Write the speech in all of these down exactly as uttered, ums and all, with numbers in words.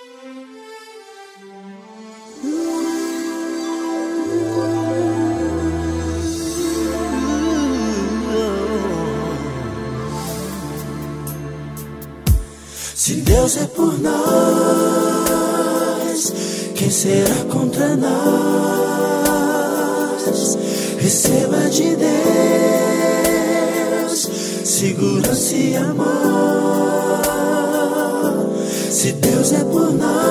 Se Deus é por nós, quem será contra nós? Receba de Deus segurança e amor. Se Deus é por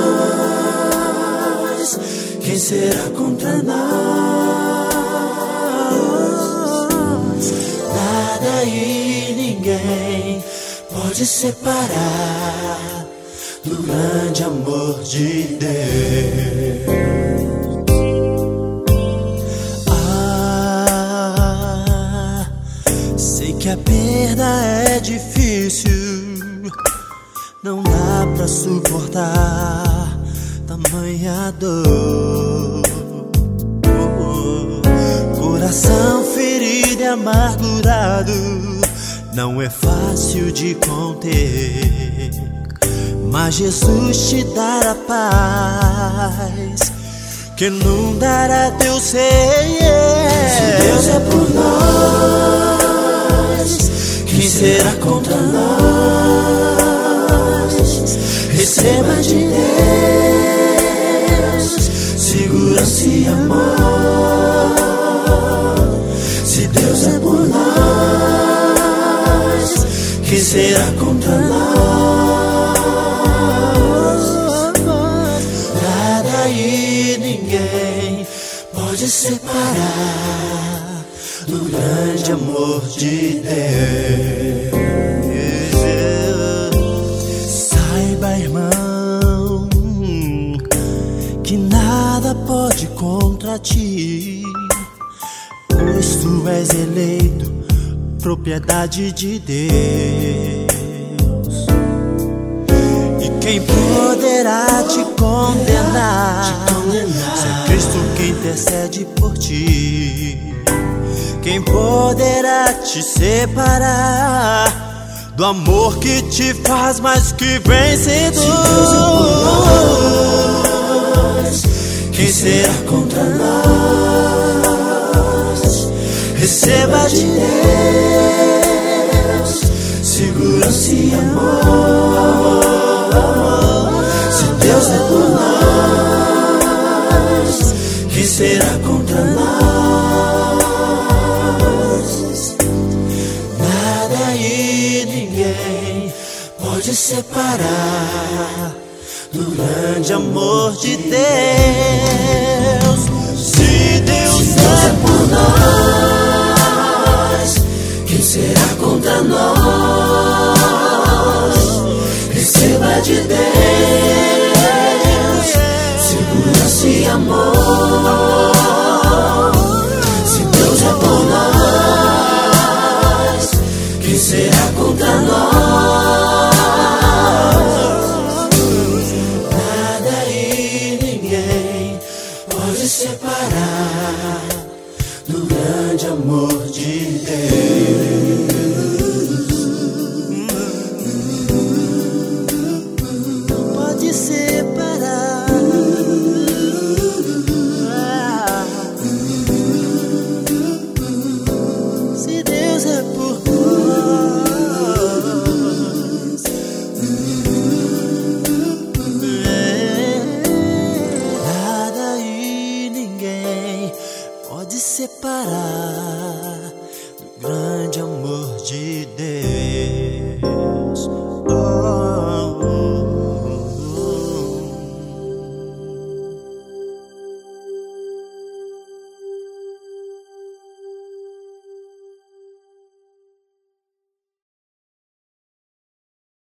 nós, quem será contra nós? Nada e ninguém pode separar do grande amor de Deus. Ah, sei que a perda é difícil, não dá pra suportar tamanha dor. Coração ferido e amargurado não é fácil de conter, mas Jesus te dará paz que inundará teu ser. Se Deus é por nós, quem será contra nós? Receba de Deus segurança e amor. Se Deus é por nós, quem será contra nós? Nada e ninguém pode separar do grande amor de Deus. Saiba, irmão, que nada pode contra ti, pois tu és eleito, propriedade de Deus. E quem poderá te condenar, se é Cristo quem intercede por ti? Quem poderá te separar do amor que te faz mais que vencedor? Se Deus é por nós, quem será contra nós? Receba de Deus segurança e amor. Se Deus é por nós, quem será contra nós? Nada e ninguém pode separar do grande amor de Deus. Se Deus, Se Deus é por nós, quem será contra nós? Receba de Deus segurança e amor. Se Deus é por nós, quem será contra nós? Nada e ninguém pode separar do grande amor de Deus. Não pode separar. Se Deus é por nós, nada e ninguém pode separar